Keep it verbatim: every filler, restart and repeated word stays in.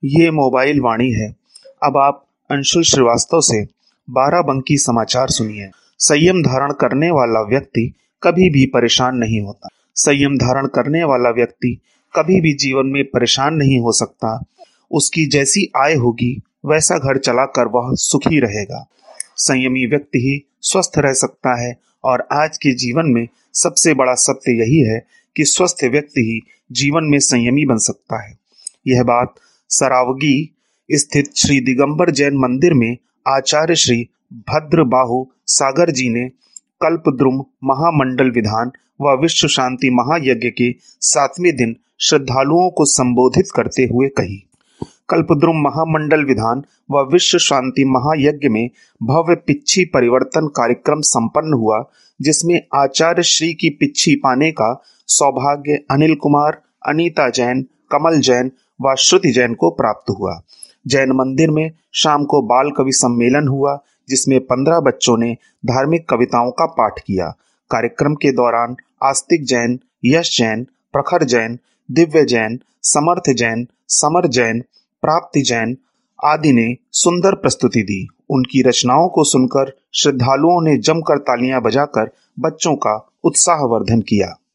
ये मोबाइल वाणी है। अब आप अंशुल श्रीवास्तव से बाराबंकी समाचार सुनिए। संयम धारण करने वाला व्यक्ति कभी भी परेशान नहीं होता। संयम धारण करने वाला व्यक्ति कभी भी जीवन में परेशान नहीं हो सकता। उसकी जैसी आय होगी वैसा घर चलाकर वह सुखी रहेगा। संयमी व्यक्ति ही स्वस्थ रह सकता है और आज के जीवन में सबसे बड़ा सत्य यही है कि स्वस्थ व्यक्ति ही जीवन में संयमी बन सकता है। यह बात सरावगी स्थित श्री दिगंबर जैन मंदिर में आचार्य श्री भद्रबाहु सागर जी ने कल्पद्रुम महामंडल विधान व विश्व शांति महायज्ञ के सातवें दिन श्रद्धालुओं को संबोधित करते हुए कही। कल्पद्रुम महामंडल विधान व विश्व शांति महायज्ञ में भव्य पिच्छी परिवर्तन कार्यक्रम संपन्न हुआ, जिसमें आचार्य श्री की पिच्छी पाने का सौभाग्य अनिल कुमार, अनीता जैन, कमल जैन व श्रुति जैन को प्राप्त हुआ। जैन मंदिर में शाम को बाल कवि सम्मेलन हुआ, जिसमें पंद्रह बच्चों ने धार्मिक कविताओं का पाठ किया। कार्यक्रम के दौरान आस्तिक जैन, यश जैन, प्रखर जैन, दिव्य जैन, समर्थ जैन, समर जैन, प्राप्ति जैन आदि ने सुंदर प्रस्तुति दी। उनकी रचनाओं को सुनकर श्रद्धालुओं ने जमकर तालियां बजाकर बच्चों का उत्साहवर्धन किया।